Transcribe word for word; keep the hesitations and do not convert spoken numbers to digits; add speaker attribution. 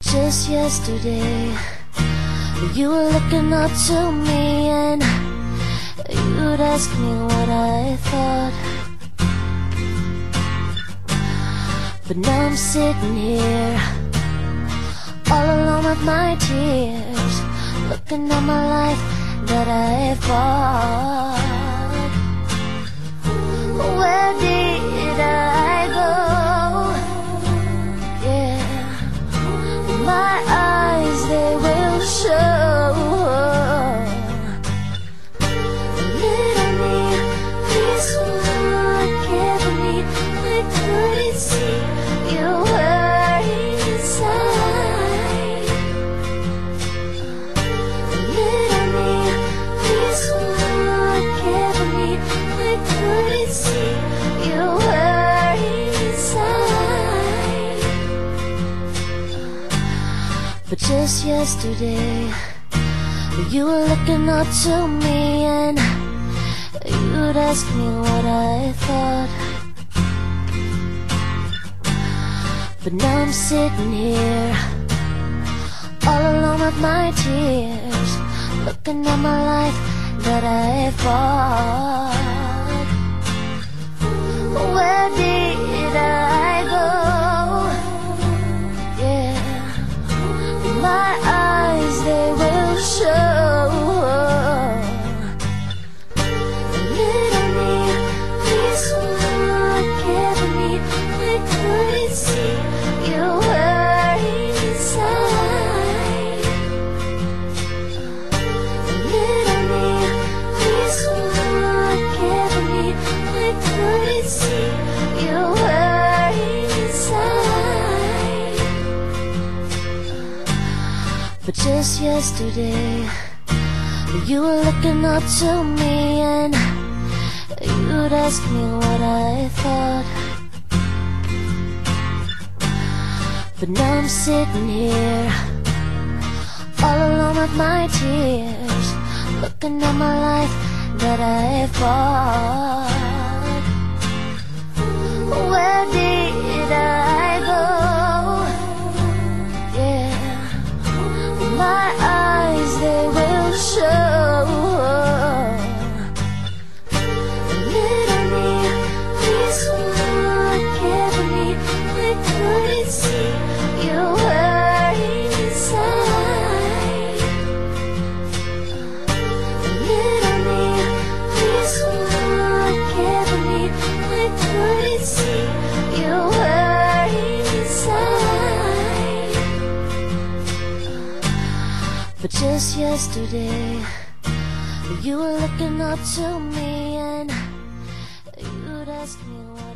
Speaker 1: Just yesterday, you were looking up to me and you'd ask me what I thought. But now I'm sitting here, all alone with my tears, looking at my life that I fought. Where did I go? Yeah, my eyes, they will show. Little me, please forgive me. I couldn't see you were inside. Little me, please forgive me. I couldn't see you were inside. But just yesterday, you were looking up to me and you'd ask me what I thought. But now I'm sitting here, all alone with my tears, looking at my life that I fought. Where did I go? Yeah, my eyes, they will show. Little me, please forgive me. I couldn't see you were inside. Little me, please forgive me. I couldn't see you were inside. But just yesterday, you were looking up to me and you'd ask me what I thought. But now I'm sitting here, all alone with my tears, looking at my life that I fought. Where did I go? Yeah, my eyes, they will show. Little me, please forgive me. I couldn't see you were inside. Little me, please forgive me. I couldn't see you were inside. But just yesterday, you were looking up to me and you'd ask me what